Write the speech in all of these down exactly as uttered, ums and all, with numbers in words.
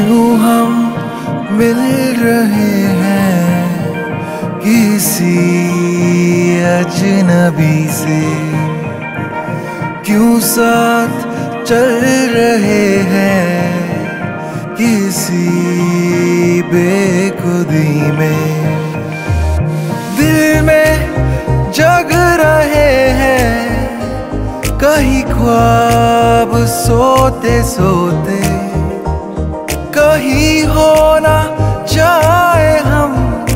यूं हम मिल रहे हैं किसी अजनबी से, क्यों साथ चल रहे हैं किसी बेखुदी में। दिल में जग रहे हैं कहीं ख्वाब सोते सोते, कहीं हो ना जाए हम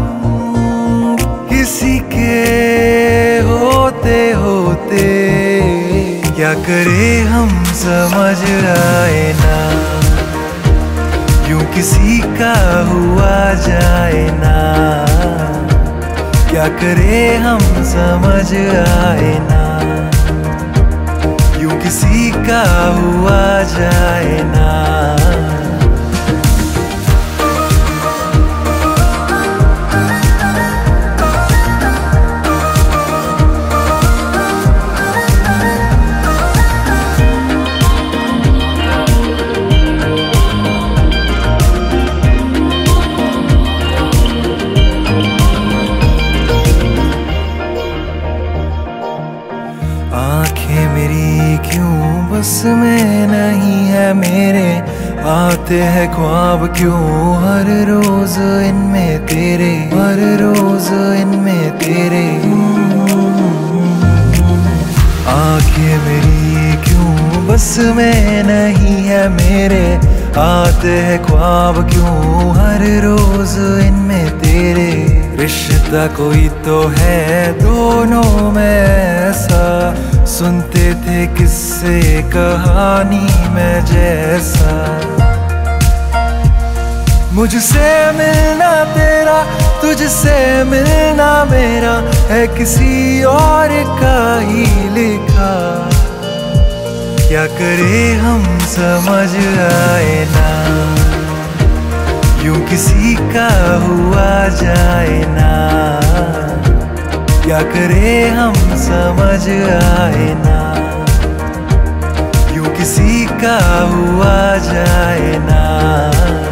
किसी के होते होते। क्या करे हम समझ आए ना, यूं किसी का हुआ जाए ना। क्या करे हम समझ आए ना, यूं किसी का हुआ जाए ना। आंखें मेरी क्यों बस में नहीं है मेरे, आते हैं ख्वाब क्यों हर रोज इनमें तेरे, हर रोज इनमें तेरे। आंखें मेरी क्यों बस में नहीं है मेरे, आते हैं ख्वाब क्यों हर रोज इनमें तेरे। रिश्ता कोई तो है दोनों में ऐसा, सुनते थे किस्से कहानी में जैसा। मुझसे मिलना तेरा, तुझसे मिलना मेरा, है किसी और का ही लिखा। क्या करे हम समझ आए ना, यूं किसी का हुआ जाए ना। क्या करे हम समझ आए ना, यूं किसी का हुआ जाए ना।